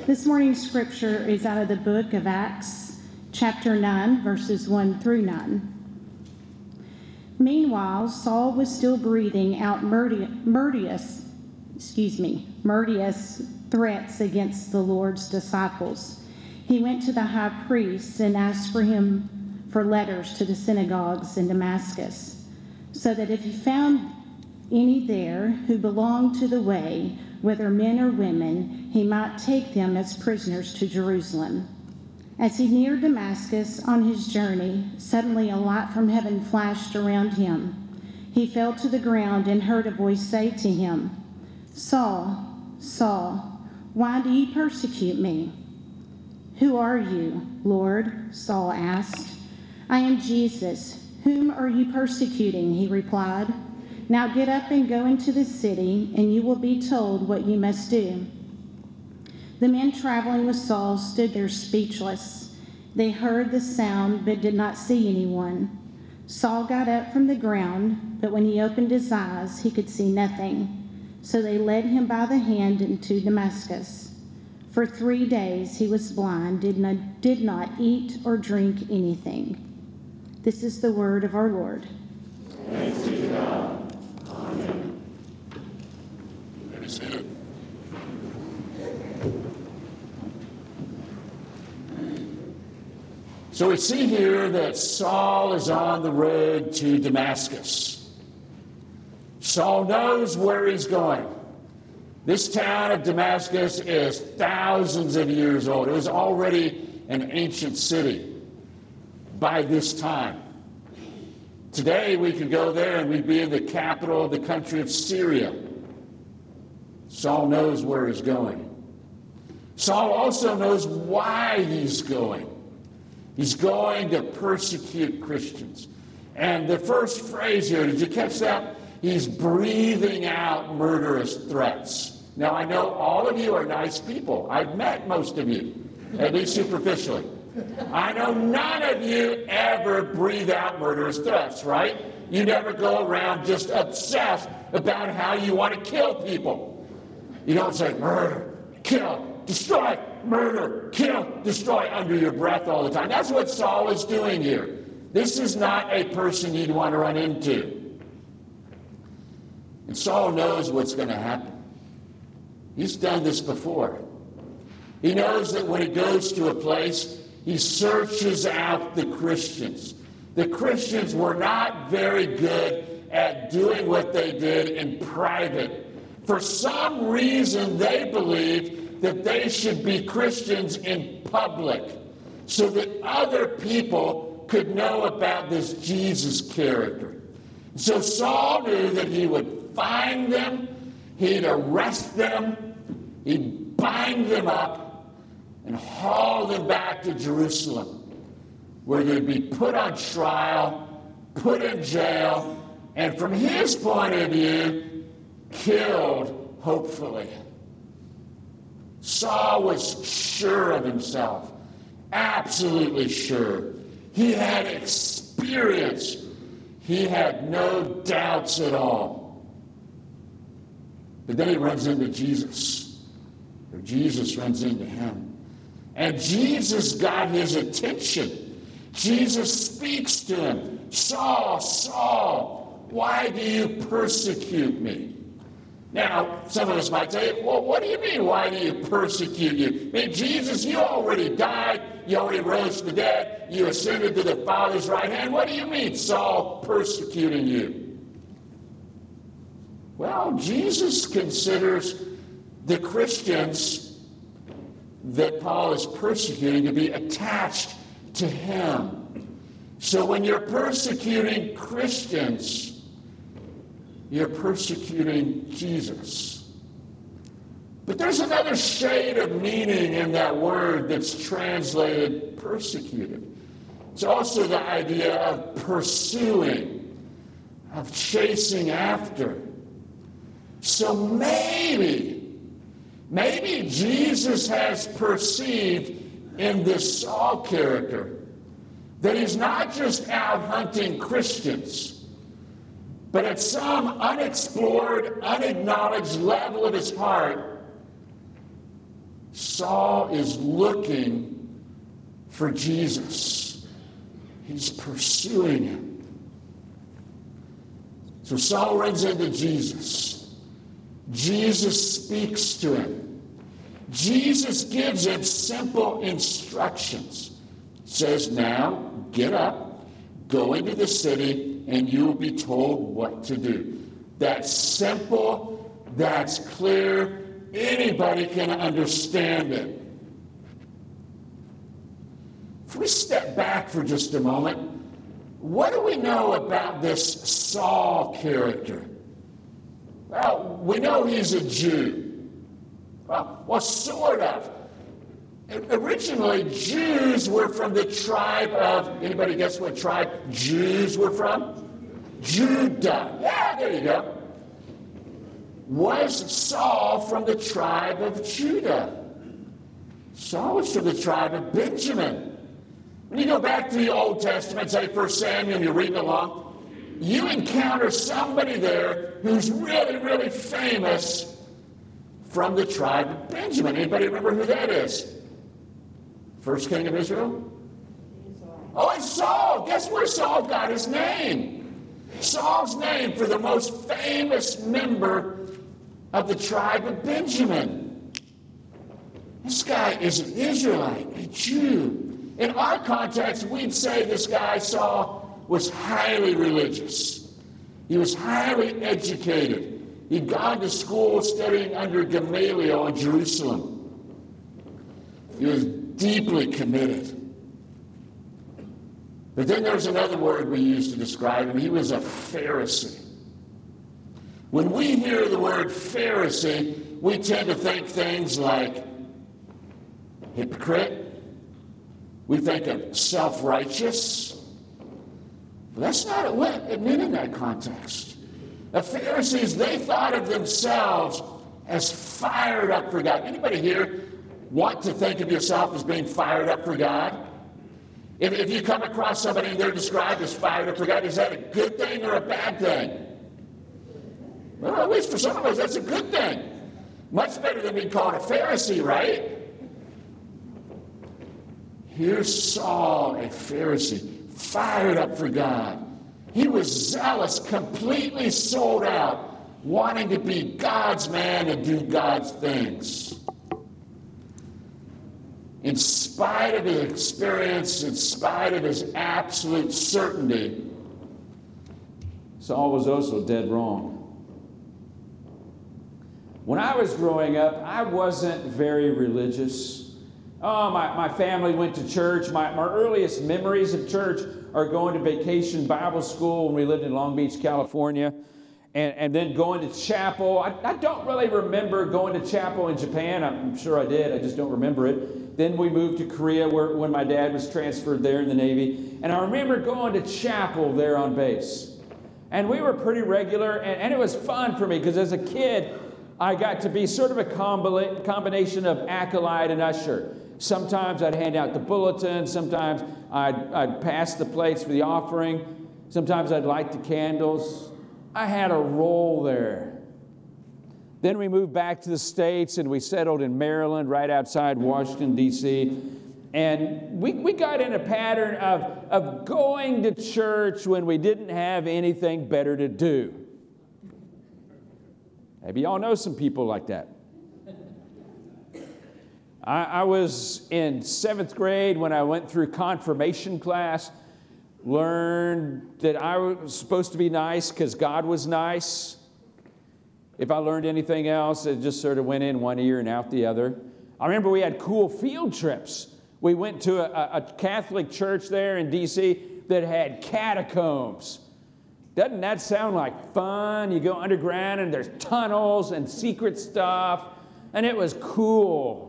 This morning's scripture is out of the book of Acts, chapter 9, verses 1 through 9. Meanwhile, Saul was still breathing out murderous threats against the Lord's disciples. He went to the high priest and asked for him for letters to the synagogues in Damascus, so that if he found any there who belonged to the way, whether men or women, he might take them as prisoners to Jerusalem. As he neared Damascus on his journey, suddenly a light from heaven flashed around him. He fell to the ground and heard a voice say to him, "Saul, Saul, why do you persecute me?" "Who are you, Lord?" Saul asked. "I am Jesus. Whom are you persecuting?" he replied. "Now get up and go into the city, and you will be told what you must do." The men traveling with Saul stood there speechless. They heard the sound, but did not see anyone. Saul got up from the ground, but when he opened his eyes, he could see nothing. So they led him by the hand into Damascus. For 3 days he was blind, did not eat or drink anything. This is the word of our Lord. Thanks be to God. Amen. So we see here that Saul is on the road to Damascus. Saul knows where he's going. This town of Damascus is thousands of years old. It was already an ancient city by this time. Today we could go there and we'd be in the capital of the country of Syria. Saul knows where he's going. Saul also knows why he's going. He's going to persecute Christians. And the first phrase here, did you catch that? He's breathing out murderous threats. Now, I know all of you are nice people. I've met most of you, at least superficially. I know none of you ever breathe out murderous threats, right? You never go around just obsessed about how you want to kill people. You don't say murder, kill, destroy, murder, kill, destroy under your breath all the time. That's what Saul is doing here. This is not a person you'd want to run into. And Saul knows what's going to happen. He's done this before. He knows that when he goes to a place, he searches out the Christians. The Christians were not very good at doing what they did in private. For some reason, they believed that they should be Christians in public so that other people could know about this Jesus character. So Saul knew that he would find them, he'd arrest them, he'd bind them up, and haul them back to Jerusalem, where they'd be put on trial, put in jail, and from his point of view, killed, hopefully. Saul was sure of himself, absolutely sure. He had experience. He had no doubts at all. But then he runs into Jesus, or Jesus runs into him. And Jesus got his attention. Jesus speaks to him. "Saul, Saul, why do you persecute me?" Now, some of us might say, well, what do you mean, why do you persecute you? I mean, Jesus, you already died. You already rose from the dead. You ascended to the Father's right hand. What do you mean, Saul persecuting you? Well, Jesus considers the Christians that Paul is persecuting to be attached to him. So when you're persecuting Christians, you're persecuting Jesus. But there's another shade of meaning in that word that's translated persecuted. It's also the idea of pursuing, of chasing after. So maybe Jesus has perceived in this Saul character that he's not just out hunting Christians, but at some unexplored, unacknowledged level of his heart, Saul is looking for Jesus. He's pursuing him. So Saul runs into Jesus. Jesus speaks to him. Jesus gives him simple instructions. Says, now get up, go into the city, and you will be told what to do. That's simple, that's clear, anybody can understand it. If we step back for just a moment, what do we know about this Saul character? Well, we know he's a Jew. Well, sort of. Originally, Jews were from the tribe of, anybody guess what tribe Jews were from? Judah. Yeah, there you go. Was Saul from the tribe of Judah? Saul was from the tribe of Benjamin. When you go back to the Old Testament, say 1 Samuel, and you're reading along, you encounter somebody there who's really, really famous from the tribe of Benjamin. Anybody remember who that is? First king of Israel? Oh, it's Saul. Guess where Saul got his name? Saul's name for the most famous member of the tribe of Benjamin. This guy is an Israelite, a Jew. In our context, we'd say this guy, Saul, was highly religious. He was highly educated. He'd gone to school studying under Gamaliel in Jerusalem. He was deeply committed. But then there's another word we use to describe him. He was a Pharisee. When we hear the word Pharisee, we tend to think things like hypocrite. We think of self-righteous. But that's not what it meant in that context. The Pharisees, they thought of themselves as fired up for God. Anybody here want to think of yourself as being fired up for God? If you come across somebody and they're described as fired up for God, is that a good thing or a bad thing? Well, at least for some of us, that's a good thing. Much better than being called a Pharisee, right? Here's Saul, a Pharisee, fired up for God. He was zealous, completely sold out, wanting to be God's man and do God's things. In spite of his experience, in spite of his absolute certainty, Saul was also dead wrong. When I was growing up, I wasn't very religious. My family went to church. My earliest memories of church are going to vacation Bible school when we lived in Long Beach, California, and then going to chapel. I don't really remember going to chapel in Japan. I'm sure I did. I just don't remember it. Then we moved to Korea when my dad was transferred there in the Navy. And I remember going to chapel there on base. And we were pretty regular, and it was fun for me because as a kid, I got to be sort of a combination of acolyte and usher. Sometimes I'd hand out the bulletin. Sometimes I'd pass the plates for the offering. Sometimes I'd light the candles. I had a role there. Then we moved back to the States and we settled in Maryland, right outside Washington, D.C. And we got in a pattern of going to church when we didn't have anything better to do. Maybe y'all know some people like that. I was in 7th grade when I went through confirmation class, learned that I was supposed to be nice because God was nice. If I learned anything else, it just sort of went in one ear and out the other. I remember we had cool field trips. We went to a Catholic church there in D.C. that had catacombs. Doesn't that sound like fun? You go underground and there's tunnels and secret stuff, and it was cool.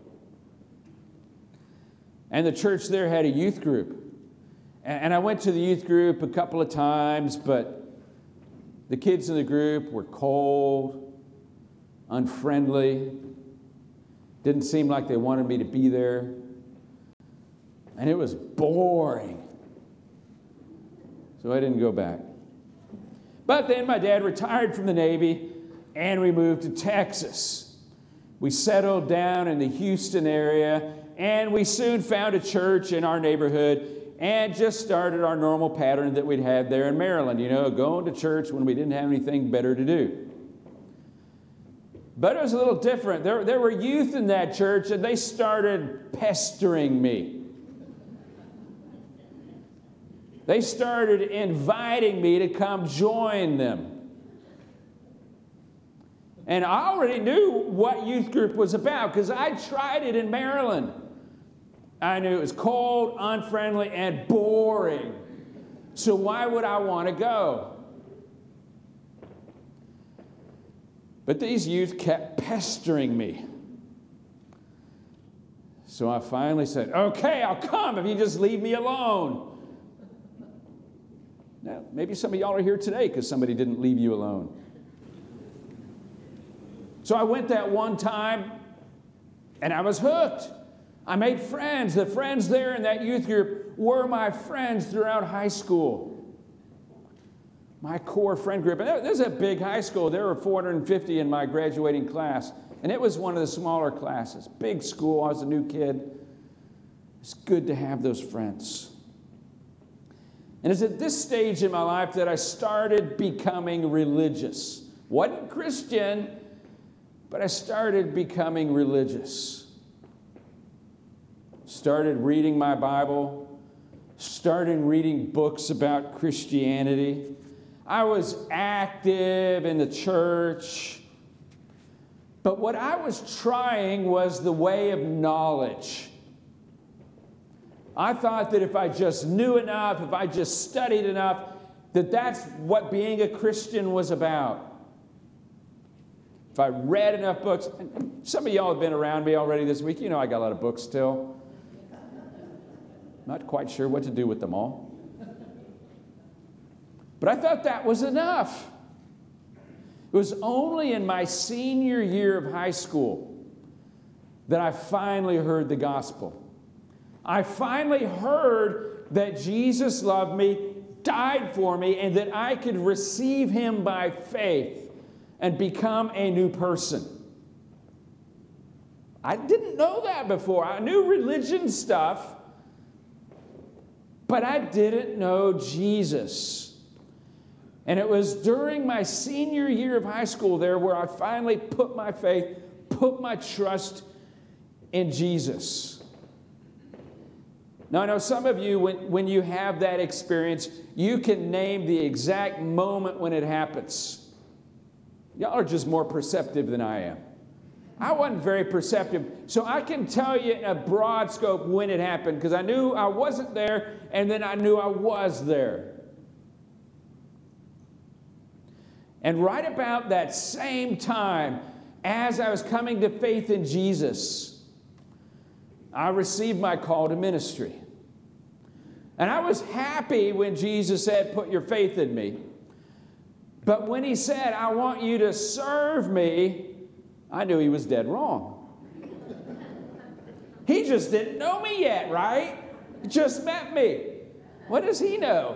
And the church there had a youth group. And I went to the youth group a couple of times, but the kids in the group were cold, unfriendly, didn't seem like they wanted me to be there. And it was boring. So I didn't go back. But then my dad retired from the Navy, and we moved to Texas. We settled down in the Houston area, and we soon found a church in our neighborhood and just started our normal pattern that we'd had there in Maryland, going to church when we didn't have anything better to do. But it was a little different. There were youth in that church, and they started pestering me. They started inviting me to come join them. And I already knew what youth group was about because I tried it in Maryland. I knew it was cold, unfriendly, and boring. So why would I want to go? But these youth kept pestering me. So I finally said, okay, I'll come if you just leave me alone. Now, maybe some of y'all are here today because somebody didn't leave you alone. So I went that one time, and I was hooked. I made friends. The friends there in that youth group were my friends throughout high school. My core friend group. And there's a big high school. There were 450 in my graduating class. And it was one of the smaller classes. Big school. I was a new kid. It's good to have those friends. And it's at this stage in my life that I started becoming religious. Wasn't Christian, but I started becoming religious. Started reading my Bible. Started reading books about Christianity. I was active in the church. But what I was trying was the way of knowledge. I thought that if I just knew enough, if I just studied enough, that's what being a Christian was about. If I read enough books, and some of y'all have been around me already this week. I got a lot of books still. Not quite sure what to do with them all. But I thought that was enough. It was only in my senior year of high school that I finally heard the gospel. I finally heard that Jesus loved me, died for me, and that I could receive him by faith and become a new person. I didn't know that before. I knew religion stuff, but I didn't know Jesus. And it was during my senior year of high school there where I finally put my faith, put my trust in Jesus. Now, I know some of you, when you have that experience, you can name the exact moment when it happens. Y'all are just more perceptive than I am. I wasn't very perceptive, so I can tell you in a broad scope when it happened, because I knew I wasn't there, and then I knew I was there. And right about that same time, as I was coming to faith in Jesus, I received my call to ministry. And I was happy when Jesus said, put your faith in me. But when he said, I want you to serve me, I knew he was dead wrong. He just didn't know me yet, right? He just met me. What does he know?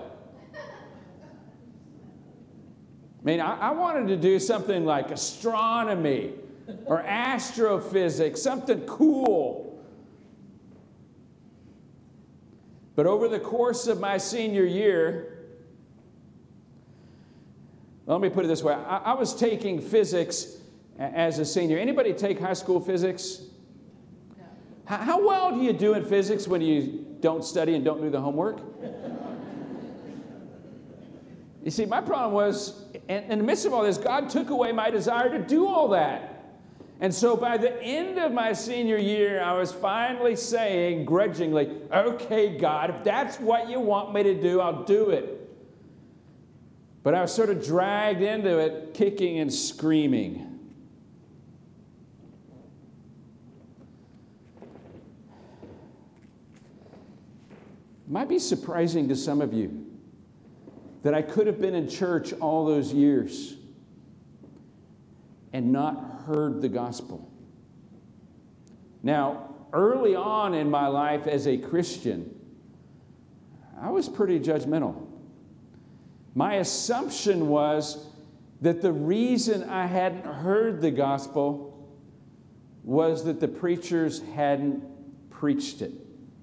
I mean, I wanted to do something like astronomy or astrophysics, something cool. But over the course of my senior year, let me put it this way. I was taking physics as a senior. Anybody take high school physics? No. How well do you do in physics when you don't study and don't do the homework? You see, my problem was, in the midst of all this, God took away my desire to do all that. And so by the end of my senior year, I was finally saying, grudgingly, okay, God, if that's what you want me to do, I'll do it. But I was sort of dragged into it, kicking and screaming. It might be surprising to some of you that I could have been in church all those years and not heard the gospel. Now, early on in my life as a Christian, I was pretty judgmental. My assumption was that the reason I hadn't heard the gospel was that the preachers hadn't preached it.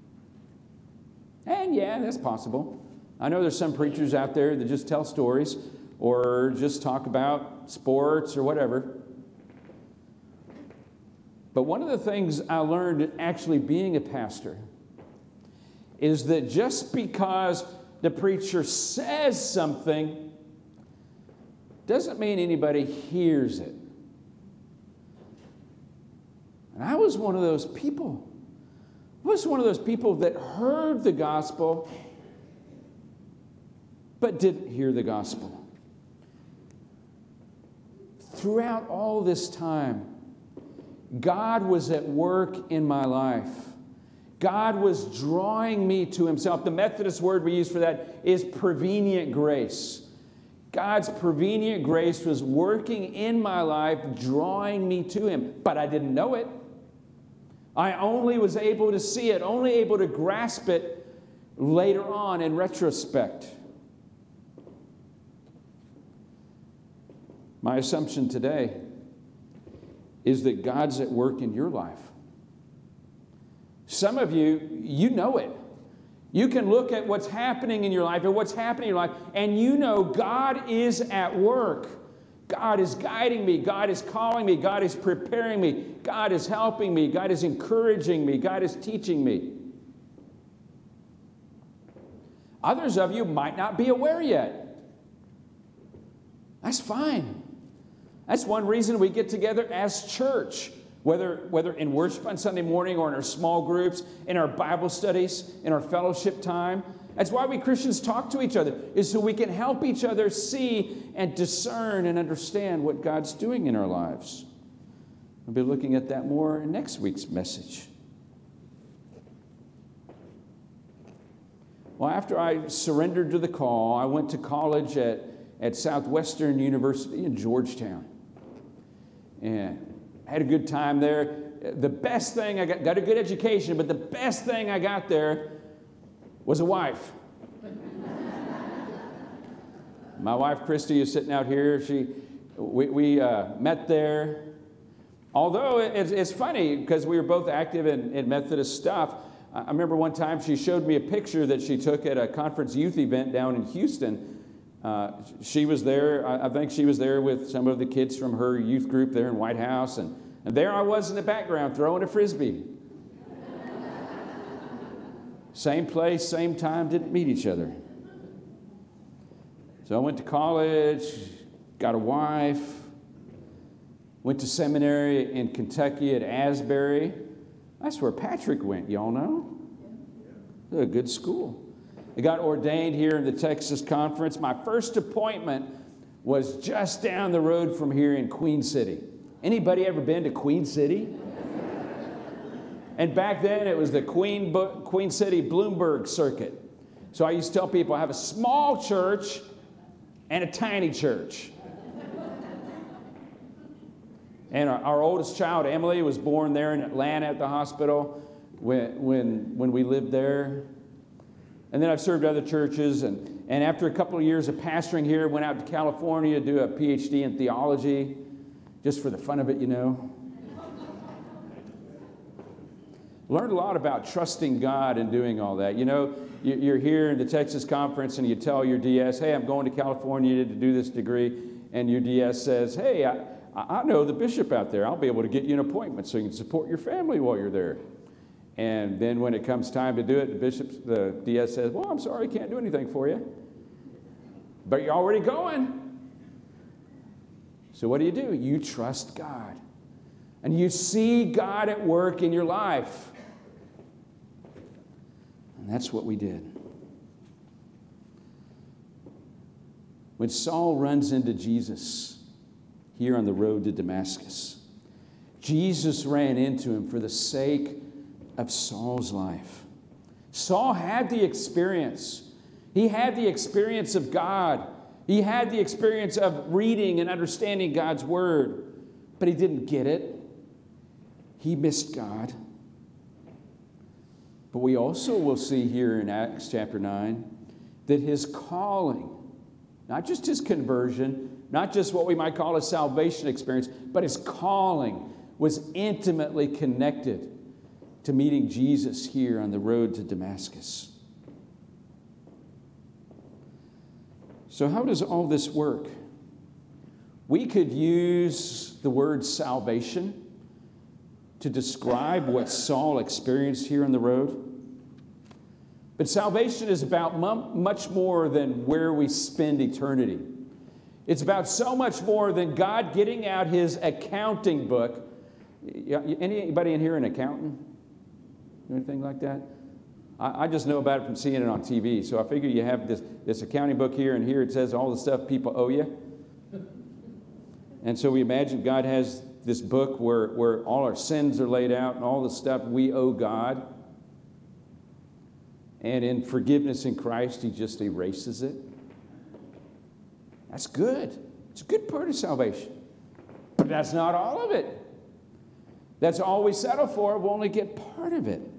And yeah, that's possible. I know there's some preachers out there that just tell stories or just talk about sports or whatever. But one of the things I learned actually being a pastor is that just because the preacher says something doesn't mean anybody hears it. And I was one of those people. I was one of those people that heard the gospel but didn't hear the gospel. Throughout all this time, God was at work in my life. God was drawing me to himself. The Methodist word we use for that is prevenient grace. God's prevenient grace was working in my life, drawing me to him, but I didn't know it. I only was able to see it, only able to grasp it later on in retrospect. My assumption today is that God's at work in your life. Some of you, you know it. You can look at what's happening in your life and what's happening in your life, and you know God is at work. God is guiding me. God is calling me. God is preparing me. God is helping me. God is encouraging me. God is teaching me. Others of you might not be aware yet. That's fine. That's one reason we get together as church, whether in worship on Sunday morning or in our small groups, in our Bible studies, in our fellowship time. That's why we Christians talk to each other, is so we can help each other see and discern and understand what God's doing in our lives. We'll be looking at that more in next week's message. Well, after I surrendered to the call, I went to college at Southwestern University in Georgetown. And had a good time there. The best thing I got a good education, but the best thing I got there was a wife. My wife, Christy, is sitting out here. We met there. Although it's funny because we were both active in Methodist stuff. I remember one time she showed me a picture that she took at a conference youth event down in Houston. She was there. I think she was there with some of the kids from her youth group there in White House. And there I was in the background throwing a Frisbee. Same place, same time, didn't meet each other. So I went to college, got a wife, went to seminary in Kentucky at Asbury. That's where Patrick went, y'all know? It was a good school. I got ordained here in the Texas Conference. My first appointment was just down the road from here in Queen City. Anybody ever been to Queen City? And back then it was the Queen City Bloomberg circuit. So I used to tell people I have a small church and a tiny church. And our oldest child, Emily, was born there in Atlanta at the hospital when we lived there. And then I've served other churches, and after a couple of years of pastoring here, went out to California to do a PhD in theology, just for the fun of it, you know. Learned a lot about trusting God and doing all that. You know, you're here in the Texas Conference, and you tell your DS, hey, I'm going to California to do this degree, and your DS says, hey, I know the bishop out there. I'll be able to get you an appointment so you can support your family while you're there. And then when it comes time to do it, the DS says, well, I'm sorry, I can't do anything for you. But you're already going. So what do? You trust God. And you see God at work in your life. And that's what we did. When Saul runs into Jesus here on the road to Damascus, Jesus ran into him for the sake of Saul's life. Saul had the experience. He had the experience of God. He had the experience of reading and understanding God's word, but he didn't get it. He missed God. But we also will see here in Acts chapter 9 that his calling, not just his conversion, not just what we might call a salvation experience, but his calling was intimately connected to meeting Jesus here on the road to Damascus. So how does all this work? We could use the word salvation to describe what Saul experienced here on the road. But salvation is about much more than where we spend eternity. It's about so much more than God getting out his accounting book. Anybody in here an accountant? Anything like that? I just know about it from seeing it on TV. So I figure you have this accounting book here, and here it says all the stuff people owe you. And so we imagine God has this book where all our sins are laid out and all the stuff we owe God. And in forgiveness in Christ, he just erases it. That's good. It's a good part of salvation. But that's not all of it. That's all we settle for. We'll only get part of it.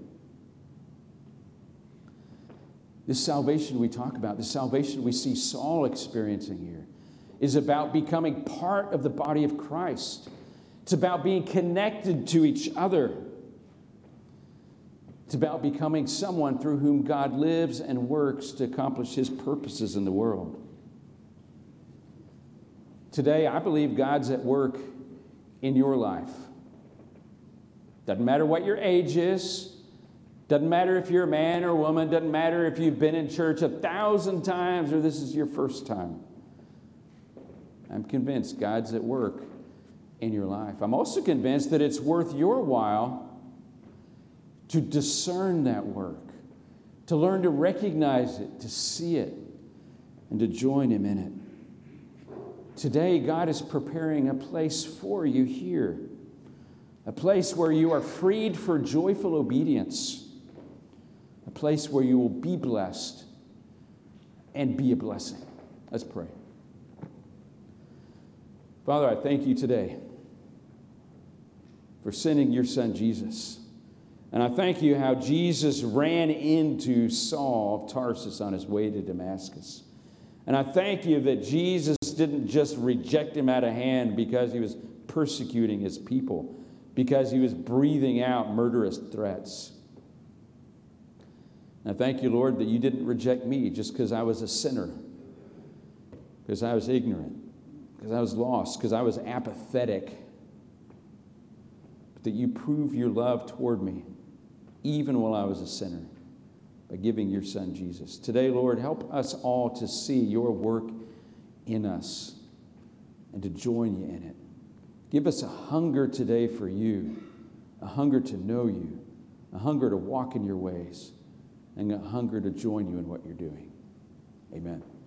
This salvation we talk about, the salvation we see Saul experiencing here, is about becoming part of the body of Christ. It's about being connected to each other. It's about becoming someone through whom God lives and works to accomplish his purposes in the world. Today, I believe God's at work in your life. Doesn't matter what your age is. Doesn't matter if you're a man or a woman. Doesn't matter if you've been in church 1,000 times or this is your first time. I'm convinced God's at work in your life. I'm also convinced that it's worth your while to discern that work, to learn to recognize it, to see it, and to join him in it. Today, God is preparing a place for you here, a place where you are freed for joyful obedience, a place where you will be blessed and be a blessing. Let's pray. Father, I thank you today for sending your son Jesus. And I thank you how Jesus ran into Saul of Tarsus on his way to Damascus. And I thank you that Jesus didn't just reject him out of hand because he was persecuting his people, because he was breathing out murderous threats. And I thank you, Lord, that you didn't reject me just because I was a sinner, because I was ignorant, because I was lost, because I was apathetic, but that you proved your love toward me, even while I was a sinner, by giving your son Jesus. Today, Lord, help us all to see your work in us and to join you in it. Give us a hunger today for you, a hunger to know you, a hunger to walk in your ways, and a hunger to join you in what you're doing. Amen.